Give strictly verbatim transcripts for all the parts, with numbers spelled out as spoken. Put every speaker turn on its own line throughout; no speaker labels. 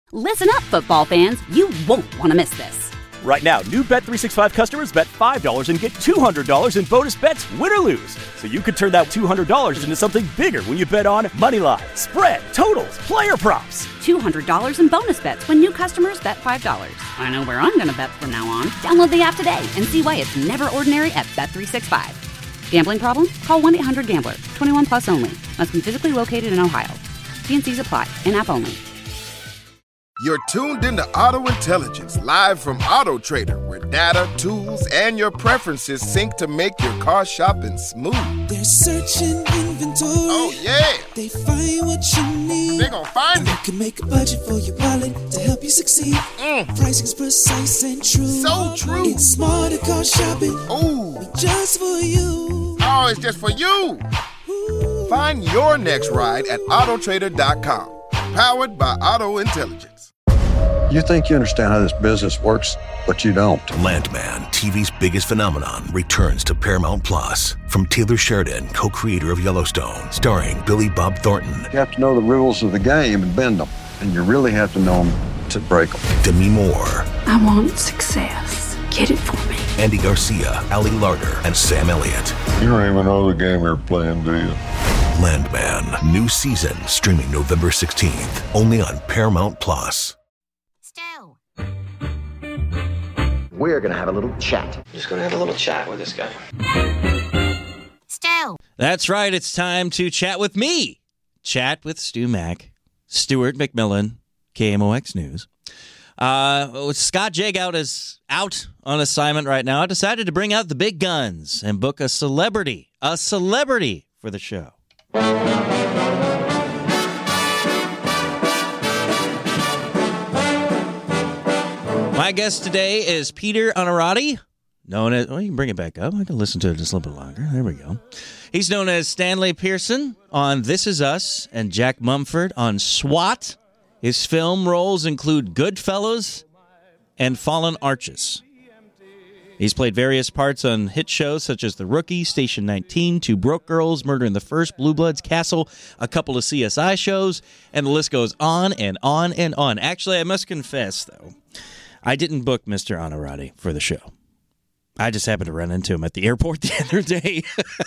Listen up, football fans. You won't want to miss this.
Right now, new Bet three sixty-five customers bet five dollars and get two hundred dollars in bonus bets, win or lose. So you could turn that two hundred dollars into something bigger when you bet on money line, spread, totals, player props.
two hundred dollars in bonus bets when new customers bet five dollars. I know where I'm going to bet from now on. Download the app today and see why it's never ordinary at Bet three sixty-five. Gambling problem? Call one eight hundred gambler. twenty-one plus only. Must be physically located in Ohio. T and C's apply. In-app only.
You're tuned into Auto Intelligence, live from Auto Trader, where data, tools, and your preferences sync to make your car shopping smooth.
They're searching inventory.
Oh, yeah.
They find what you need.
They're gonna find
and
it.
They can make a budget for your wallet to help you succeed.
Mm.
Pricing's precise and true.
So true.
It's smarter car shopping.
Ooh.
Just for you.
Oh, it's just for you. Ooh. Find your next ride at auto trader dot com. Powered by Auto Intelligence.
You think you understand how this business works, but you don't.
Landman, T V's biggest phenomenon, returns to Paramount Plus. From Taylor Sheridan, co-creator of Yellowstone, starring Billy Bob Thornton.
You have to know the rules of the game and bend them, and you really have to know them to break them.
Demi Moore.
I want success. Get it for me.
Andy Garcia, Ali Larter, and Sam Elliott.
You don't even know the game you're playing, do you?
Landman, new season, streaming November sixteenth, only on Paramount Plus.
We're going to have a little chat.
Just going to have a little chat with this guy.
Stu.
That's right. It's time to chat with me. Chat with Stu Mack, Stuart McMillan, K M O X News. Uh, Scott Jagout is out on assignment right now. I decided to bring out the big guns and book a celebrity, a celebrity for the show. My guest today is Peter Onorati, known as, well, you can bring it back up. I can listen to it just a little bit longer. There we go. He's known as Stanley Pearson on This Is Us and Jack Mumford on SWAT. His film roles include Goodfellas and Fallen Arches. He's played various parts on hit shows such as The Rookie, Station nineteen, Two Broke Girls, Murder in the First, Blue Bloods, Castle, a couple of C S I shows, and the list goes on and on and on. Actually, I must confess, though, I didn't book Mister Onorati for the show. I just happened to run into him at the airport the other day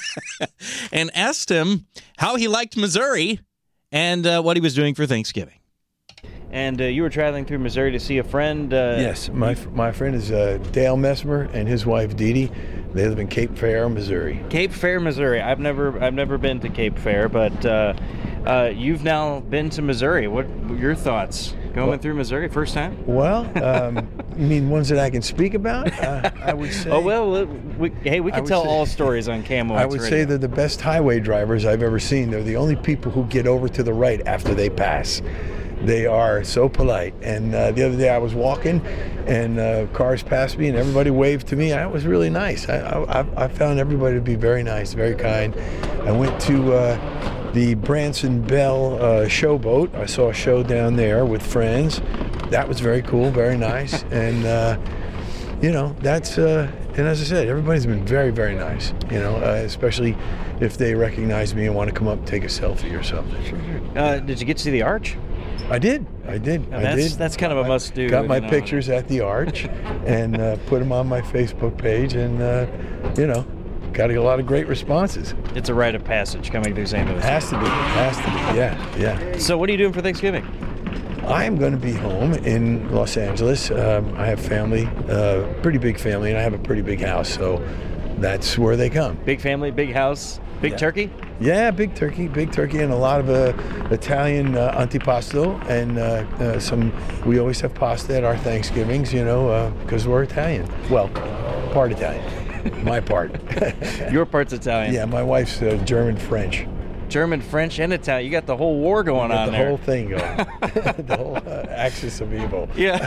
and asked him how he liked Missouri and uh, what he was doing for Thanksgiving. And uh, you were traveling through Missouri to see a friend. Uh,
yes, my my friend is uh, Dale Messmer and his wife Dee Dee. They live in Cape Fear, Missouri.
Cape Fear, Missouri. I've never I've never been to Cape Fear, but uh, uh, you've now been to Missouri. What are your thoughts going well, through Missouri first time?
Well, um, you mean ones that I can speak about? Uh, I would say.
Oh well, we, hey, we can tell say, all stories on K M O X
I would
Radio.
say they're the best highway drivers I've ever seen. They're the only people who get over to the right after they pass. They are so polite. And uh, the other day I was walking, and uh, cars passed me, and everybody waved to me. It was really nice. I, I, I found everybody to be very nice, very kind. I went to uh, the Branson Bell uh, Showboat. I saw a show down there with friends. That was very cool, very nice. And, uh, you know, that's, uh, and as I said, everybody's been very, very nice, you know, uh, especially if they recognize me and want to come up and take a selfie or something.
Sure, sure. Uh, did you get to see the Arch?
I did. I did.
Now
I
that's,
did.
That's kind of a must-do.
Got my
you know.
pictures at the Arch and uh, put them on my Facebook page, and uh, you know, got a lot of great responses.
It's a rite of passage coming through Saint Louis.
Has to be. Has to be. Yeah. Yeah.
So, what are you doing for Thanksgiving?
I am going to be home in Los Angeles. Um, I have family, uh, pretty big family, and I have a pretty big house, so that's where they come.
Big family, big house, big
yeah. turkey.
Yeah,
big turkey, big turkey, and a lot of uh, Italian uh, antipasto, and uh, uh, some. We always have pasta at our Thanksgivings, you know, because uh, we're Italian. Well, part Italian, my part.
Your part's Italian.
Yeah, my wife's uh, German French.
German, French, and Italian. You got the whole war going on
the
there.
The whole thing going. The whole uh, axis of evil.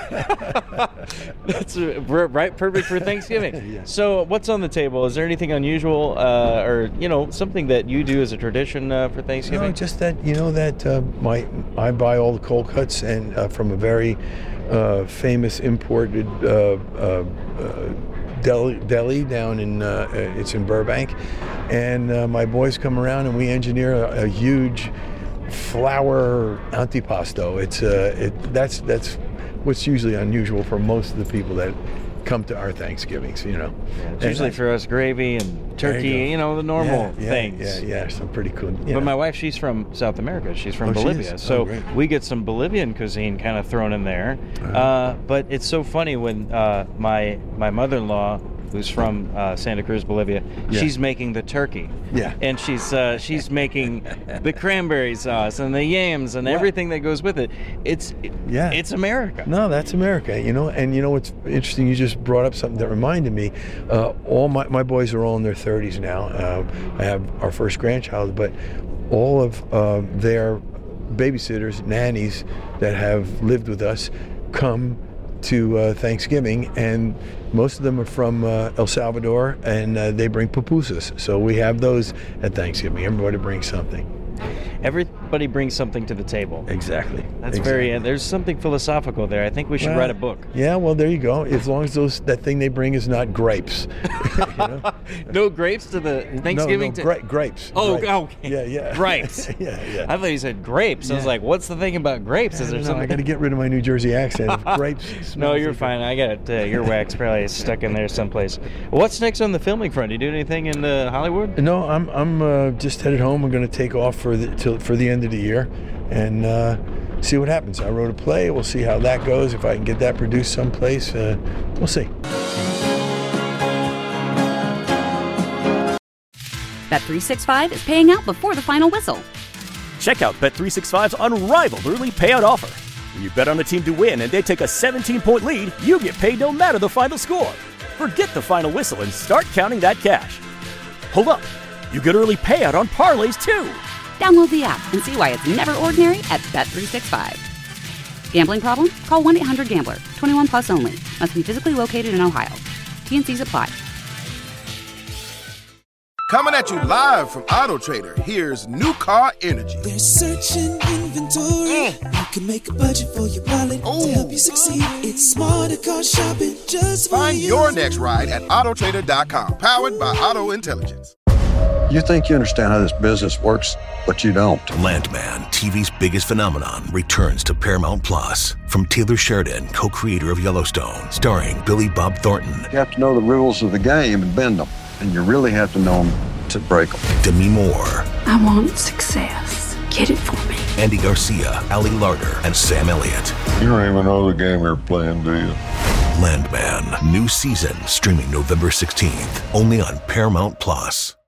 Yeah. That's uh, right, perfect for Thanksgiving.
Yeah.
So what's on the table? Is there anything unusual uh, or, you know, something that you do as a tradition uh, for Thanksgiving?
No, just that, you know, that uh, my I buy all the cold cuts and uh, from a very uh, famous imported uh, uh, uh, Deli, deli down in, uh, it's in Burbank. And uh, my boys come around and we engineer a, a huge flour antipasto. It's uh, it that's that's what's usually unusual for most of the people that come to our Thanksgivings, you know.
It's usually
and,
for us gravy and turkey, you, you know, the normal
yeah, yeah,
things.
Yeah, yeah, some pretty cool.
But
know.
my wife, she's from South America. She's from
oh,
Bolivia.
She
so
oh,
we get some Bolivian cuisine kind of thrown in there. Uh-huh. Uh, but it's so funny when uh, my my mother-in-law, who's from uh, Santa Cruz, Bolivia, yeah. she's making the turkey.
Yeah.
And she's uh, she's making the cranberry sauce and the yams and yeah. everything that goes with it. It's yeah. it's America.
No, that's America, you know. And you know what's interesting? You just brought up something that reminded me. Uh, all my, my boys are all in their thirties now. Uh, I have our first grandchild, but all of uh, their babysitters, nannies that have lived with us come to uh, Thanksgiving, and most of them are from uh, El Salvador, and uh, they bring pupusas. So we have those at Thanksgiving. Everybody brings something.
Everybody brings something to the table.
Exactly.
That's
exactly.
very. Uh, there's something philosophical there. I think we should
well,
write a book.
Yeah, well, there you go. As long as those that thing they bring is not grapes. You know?
No grapes to the Thanksgiving.
No, no, gra-
to...
grapes.
Oh,
grapes.
okay.
Yeah, yeah.
Grapes.
yeah, yeah.
I thought you said grapes.
Yeah.
I was like, what's the thing about grapes? Is there
know,
something?
I got to get rid of my New Jersey accent. If grapes.
No, you're fine. I got it. Uh, your wax probably is stuck in there someplace. What's next on the filming front? Do you do anything in uh, Hollywood?
No, I'm I'm uh, just headed home. I'm going to take off for the till, for the end of the year, and uh, see what happens. I wrote a play. We'll see how that goes. If I can get that produced someplace, uh, we'll see.
Bet three sixty-five is paying out before the final whistle.
Check out Bet three sixty-five's unrivaled early payout offer. When you bet on a team to win and they take a seventeen-point lead, you get paid no matter the final score. Forget the final whistle and start counting that cash. Hold up. You get early payout on parlays, too.
Download the app and see why it's never ordinary at Bet three sixty-five. Gambling problem? Call one eight hundred gambler. twenty-one plus only. Must be physically located in Ohio. T N Cs apply.
Coming at you live from Auto Trader, here's New Car Energy.
They're searching inventory. Mm. You can make a budget for your wallet Ooh. to help you succeed. It's smarter car shopping just for
Find
you.
your next ride at auto trader dot com, powered by Auto Intelligence.
You think you understand how this business works, but you don't.
Landman, T V's biggest phenomenon, returns to Paramount Plus. From Taylor Sheridan, co-creator of Yellowstone, starring Billy Bob Thornton.
You have to know the rules of the game and bend them, and you really have to know them to break them.
Demi Moore.
I want success. Get it for me.
Andy Garcia, Ali Larter, and Sam Elliott.
You don't even know the game you're playing, do you?
Landman, new season, streaming November sixteenth, only on Paramount Plus.